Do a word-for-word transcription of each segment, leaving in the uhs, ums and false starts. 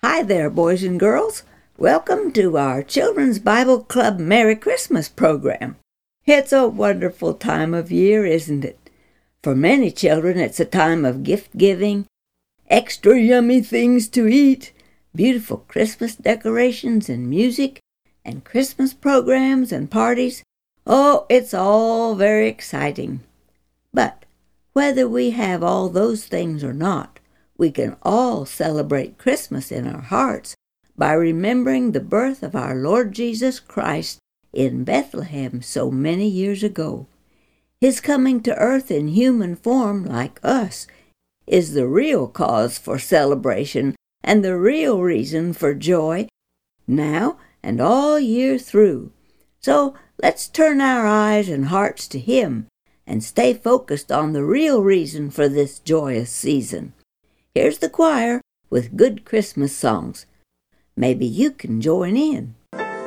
Hi there, boys and girls. Welcome to our Children's Bible Club Merry Christmas program. It's a wonderful time of year, isn't it? For many children, it's a time of gift-giving, extra yummy things to eat, beautiful Christmas decorations and music, and Christmas programs and parties. Oh, it's all very exciting. But whether we have all those things or not, we can all celebrate Christmas in our hearts by remembering the birth of our Lord Jesus Christ in Bethlehem so many years ago. His coming to earth in human form like us is the real cause for celebration and the real reason for joy now and all year through. So let's turn our eyes and hearts to Him and stay focused on the real reason for this joyous season. Here's the choir with good Christmas songs. Maybe you can join in.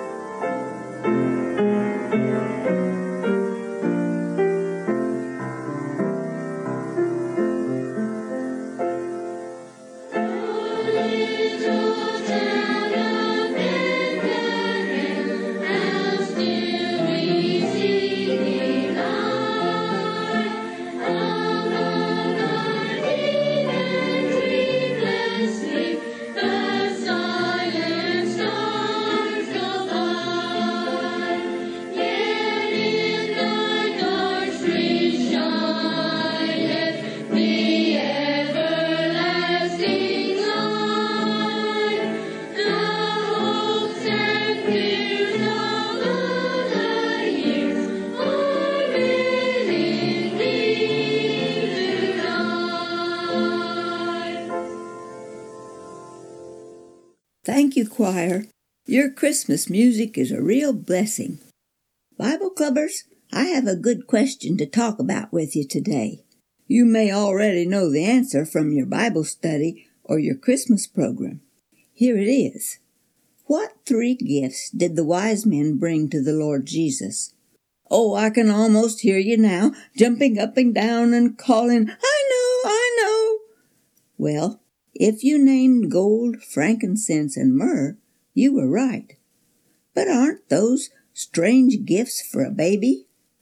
Thank you, choir. Your Christmas music is a real blessing. Bible Clubbers, I have a good question to talk about with you today. You may already know the answer from your Bible study or your Christmas program. Here it is. What three gifts did the wise men bring to the Lord Jesus? Oh, I can almost hear you now, jumping up and down and calling, I know, I know. Well, if you named gold, frankincense, and myrrh, you were right. But aren't those strange gifts for a baby?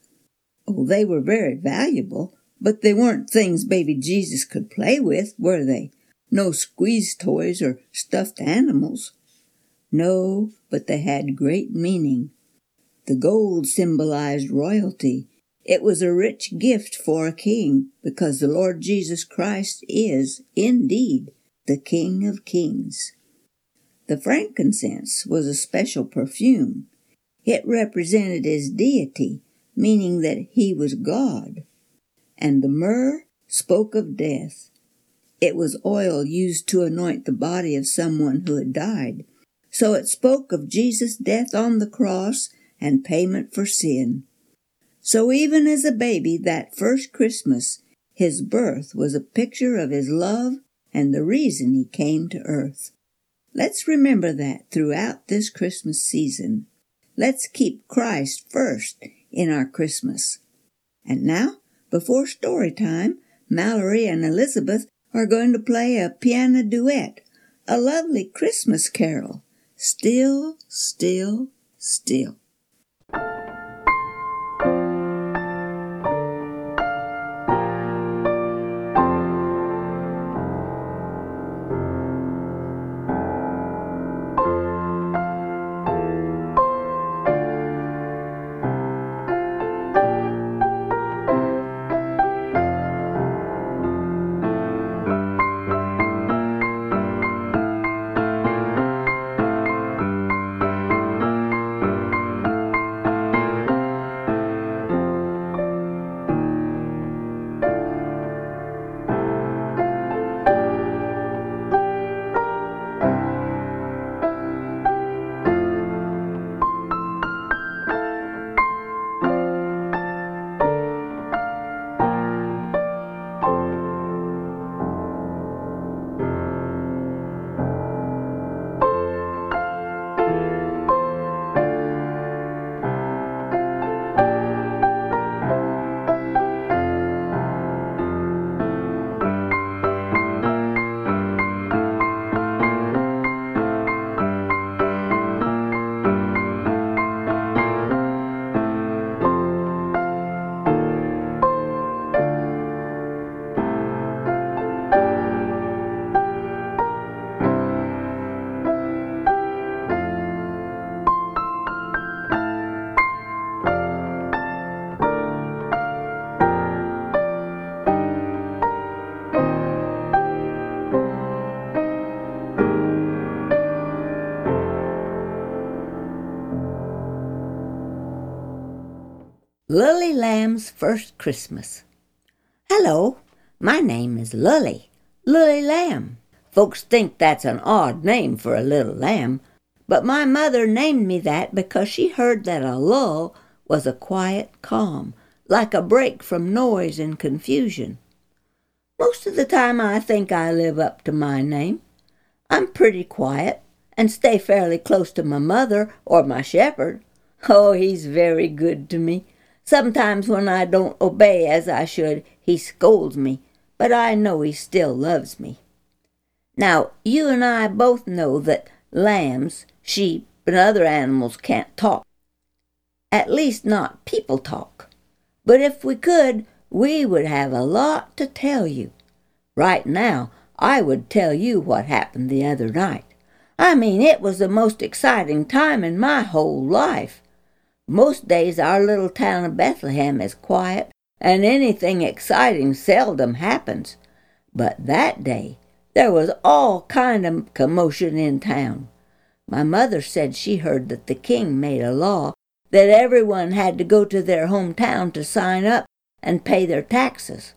Oh, they were very valuable, but they weren't things baby Jesus could play with, were they? No squeeze toys or stuffed animals. No, but they had great meaning. The gold symbolized royalty. It was a rich gift for a king, because the Lord Jesus Christ is, indeed, the King of Kings. The frankincense was a special perfume. It represented his deity, meaning that he was God. And the myrrh spoke of death. It was oil used to anoint the body of someone who had died. So it spoke of Jesus' death on the cross and payment for sin. So even as a baby that first Christmas, his birth was a picture of his love and the reason he came to earth. Let's remember that throughout this Christmas season. Let's keep Christ first in our Christmas. And now, before story time, Mallory and Elizabeth are going to play a piano duet, a lovely Christmas carol, Still, Still, Still. Lully Lamb's First Christmas. Hello, my name is Lully, Lully Lamb. Folks think that's an odd name for a little lamb, but my mother named me that because she heard that a lull was a quiet calm, like a break from noise and confusion. Most of the time I think I live up to my name. I'm pretty quiet and stay fairly close to my mother or my shepherd. Oh, he's very good to me. Sometimes when I don't obey as I should, he scolds me, but I know he still loves me. Now, you and I both know that lambs, sheep, and other animals can't talk. At least not people talk. But if we could, we would have a lot to tell you. Right now, I would tell you what happened the other night. I mean, it was the most exciting time in my whole life. Most days our little town of Bethlehem is quiet, and anything exciting seldom happens. But that day, there was all kind of commotion in town. My mother said she heard that the king made a law that everyone had to go to their hometown to sign up and pay their taxes.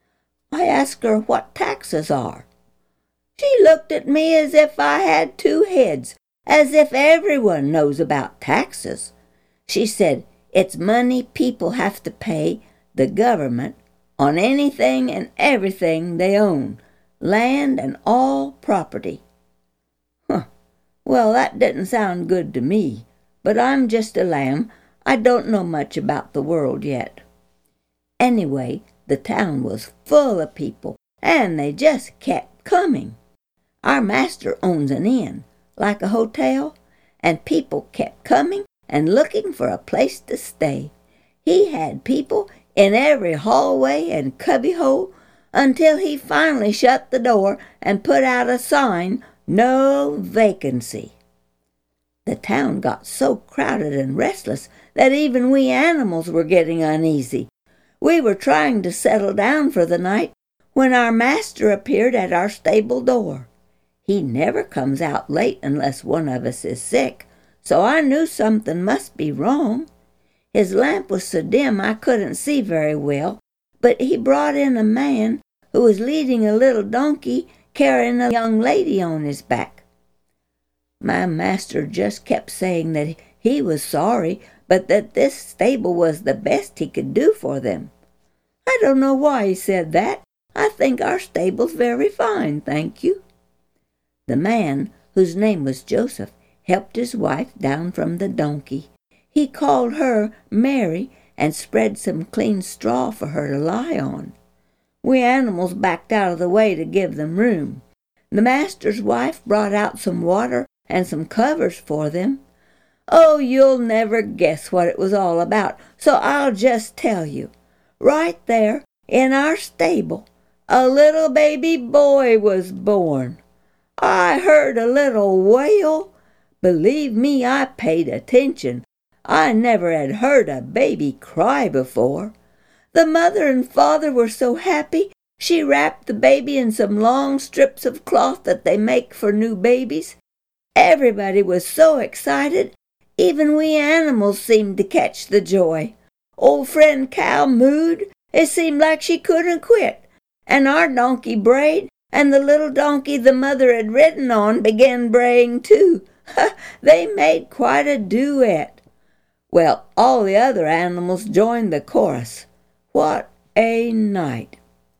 I asked her what taxes are. She looked at me as if I had two heads, as if everyone knows about taxes. She said, it's money people have to pay the government on anything and everything they own, land and all property. Huh. Well, that didn't sound good to me, but I'm just a lamb. I don't know much about the world yet. Anyway, the town was full of people, and they just kept coming. Our master owns an inn, like a hotel, and people kept coming and looking for a place to stay. He had people in every hallway and cubbyhole until he finally shut the door and put out a sign, no vacancy. The town got so crowded and restless that even we animals were getting uneasy. We were trying to settle down for the night when our master appeared at our stable door. He never comes out late unless one of us is sick, so I knew something must be wrong. His lamp was so dim I couldn't see very well, but he brought in a man who was leading a little donkey carrying a young lady on his back. My master just kept saying that he was sorry, but that this stable was the best he could do for them. I don't know why he said that. I think our stable's very fine, thank you. The man, whose name was Joseph, helped his wife down from the donkey. He called her Mary and spread some clean straw for her to lie on. We animals backed out of the way to give them room. The master's wife brought out some water and some covers for them. Oh, you'll never guess what it was all about, so I'll just tell you. Right there, in our stable, a little baby boy was born. I heard a little wail. Believe me, I paid attention. I never had heard a baby cry before. The mother and father were so happy, she wrapped the baby in some long strips of cloth that they make for new babies. Everybody was so excited, even we animals seemed to catch the joy. Old friend Cow mooed. It seemed like she couldn't quit. And our donkey brayed, and the little donkey the mother had ridden on began braying too. They made quite a duet. Well, all the other animals joined the chorus. What a night!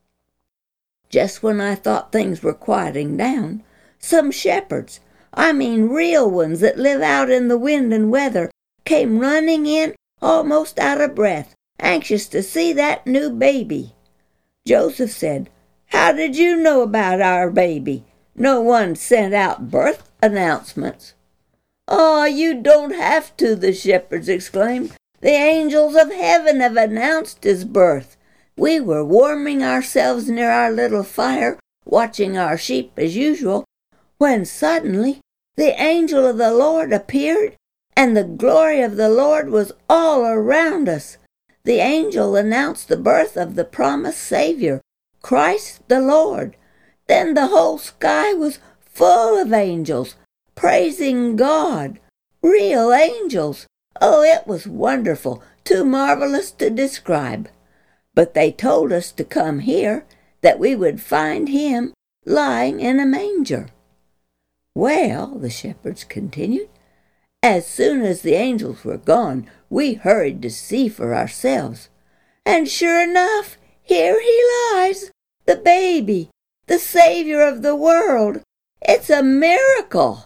Just when I thought things were quieting down, some shepherds, I mean real ones that live out in the wind and weather, came running in almost out of breath, anxious to see that new baby. Joseph said, "How did you know about our baby? No one sent out birth announcements." "Oh, you don't have to," the shepherds exclaimed. "The angels of heaven have announced his birth. We were warming ourselves near our little fire, watching our sheep as usual, when suddenly the angel of the Lord appeared, and the glory of the Lord was all around us. The angel announced the birth of the promised Savior, Christ the Lord. Then the whole sky was full of angels, praising God, real angels. Oh, it was wonderful, too marvelous to describe. But they told us to come here, that we would find him lying in a manger. Well, the shepherds continued, as soon as the angels were gone, we hurried to see for ourselves. And sure enough, here he lies, the baby, the Savior of the world. It's a miracle.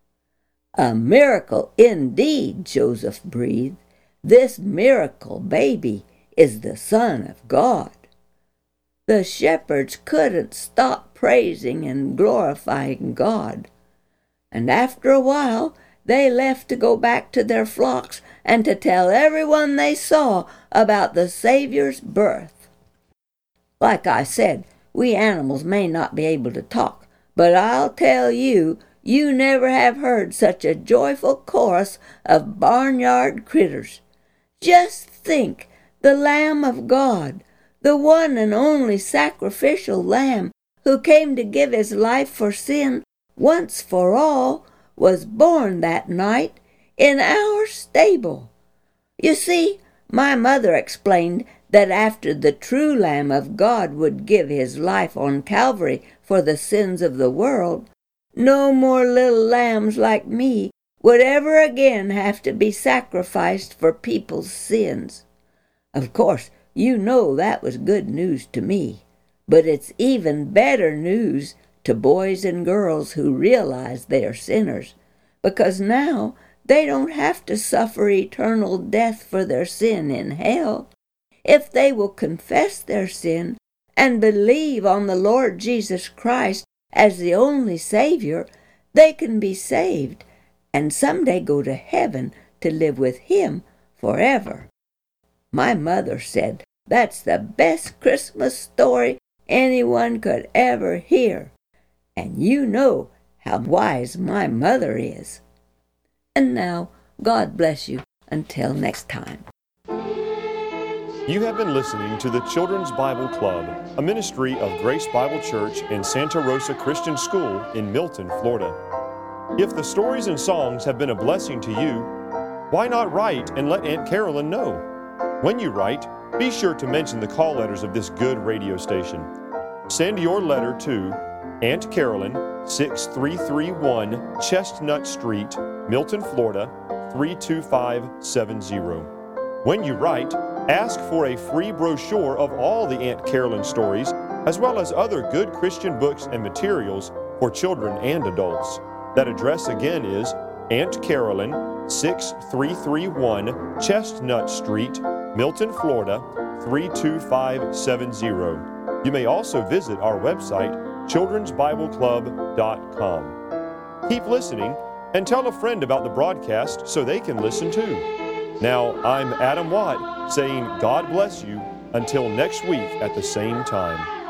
A miracle indeed, Joseph breathed. This miracle baby is the Son of God. The shepherds couldn't stop praising and glorifying God. And after a while, they left to go back to their flocks and to tell everyone they saw about the Savior's birth. Like I said, we animals may not be able to talk, but I'll tell you, you never have heard such a joyful chorus of barnyard critters. Just think, the Lamb of God, the one and only sacrificial lamb who came to give his life for sin once for all, was born that night in our stable. You see, my mother explained that after the true Lamb of God would give his life on Calvary for the sins of the world, no more little lambs like me would ever again have to be sacrificed for people's sins. Of course, you know that was good news to me, but it's even better news to boys and girls who realize they are sinners, because now they don't have to suffer eternal death for their sin in hell. If they will confess their sin and believe on the Lord Jesus Christ as the only Savior, they can be saved and someday go to heaven to live with him forever. My mother said that's the best Christmas story anyone could ever hear. And you know how wise my mother is. And now, God bless you until next time. You have been listening to the Children's Bible Club, a ministry of Grace Bible Church and Santa Rosa Christian School in Milton, Florida. If the stories and songs have been a blessing to you, why not write and let Aunt Carolyn know? When you write, be sure to mention the call letters of this good radio station. Send your letter to Aunt Carolyn, six three three one Chestnut Street, Milton, Florida, three two five seven zero. When you write, ask for a free brochure of all the Aunt Carolyn stories, as well as other good Christian books and materials for children and adults. That address again is Aunt Carolyn, six three three one Chestnut Street, Milton, Florida, three two five seven zero. You may also visit our website, children's bible club dot com. Keep listening and tell a friend about the broadcast so they can listen too. Now, I'm Adam Watt saying God bless you until next week at the same time.